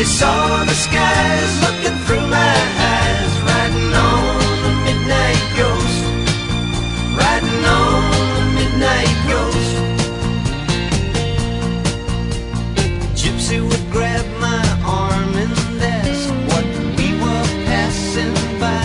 Gypsy saw the skies looking through my eyes, riding on a midnight ghost, riding on a midnight ghost. Gypsy would grab my arm and ask what we were passing by.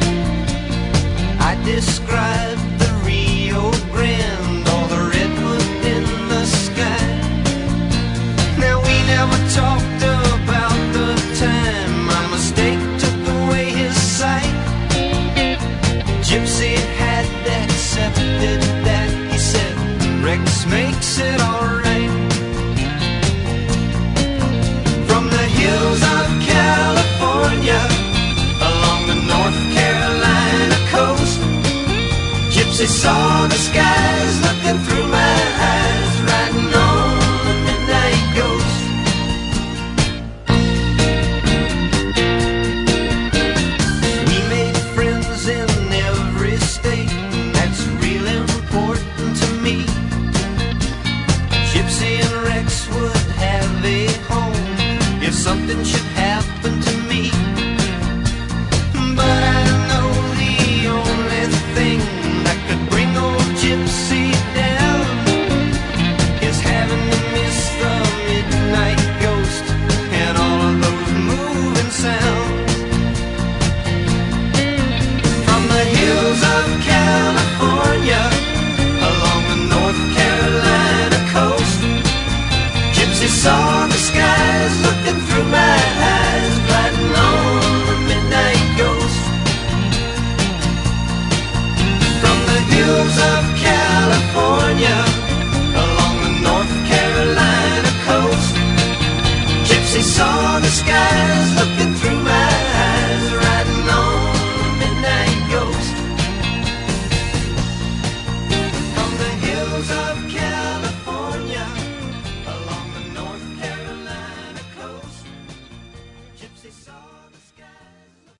I described the Rio Grande, all the redwood in the sky. Now we never talked about the time my mistake took away his sight. Gypsy had accepted that, he said, Rex makes it alright. From the hills of California, along the North Carolina coast, Gypsy saw the skies looking through my eyes, riding on a midnight ghost. We made friends in every state, that's real important to me. Gypsy and Rex would have a home if something should happen to me. But I know the only thing that could bring old Gypsy down is having to miss the midnight ghost and all of those moving sounds. From the hills of California, along the North Carolina coast, Gypsy saw the skies looking through my eyes, riding on a midnight ghost. From the hills of California, along the North Carolina coast, Gypsy saw the skies looking through my eyes, riding on a midnight ghost. From the hills of California, along the North Carolina coast, Gypsy saw